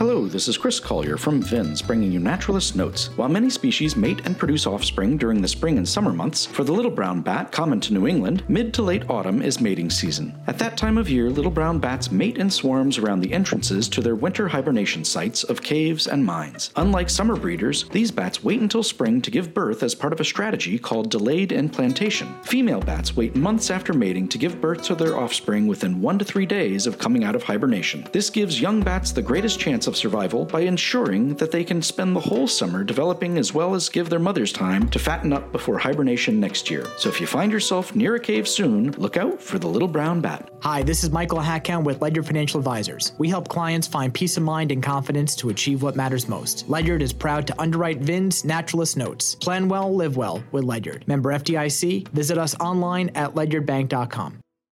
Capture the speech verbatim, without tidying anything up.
Hello, this is Chris Collier from Vins, bringing you Naturalist Notes. While many species mate and produce offspring during the spring and summer months, for the little brown bat, common to New England, mid to late autumn is mating season. At that time of year, little brown bats mate in swarms around the entrances to their winter hibernation sites of caves and mines. Unlike summer breeders, these bats wait until spring to give birth as part of a strategy called delayed implantation. Female bats wait months after mating to give birth to their offspring within one to three days of coming out of hibernation. This gives young bats the greatest chance of survival by ensuring that they can spend the whole summer developing as well as give their mothers time to fatten up before hibernation next year. So if you find yourself near a cave soon, look out for the little brown bat. Hi, this is Michael Hackhound with Ledyard Financial Advisors. We help clients find peace of mind and confidence to achieve what matters most. Ledyard is proud to underwrite Vins Naturalist Notes. Plan well, live well with Ledyard. Member F D I C. Visit us online at ledyard bank dot com.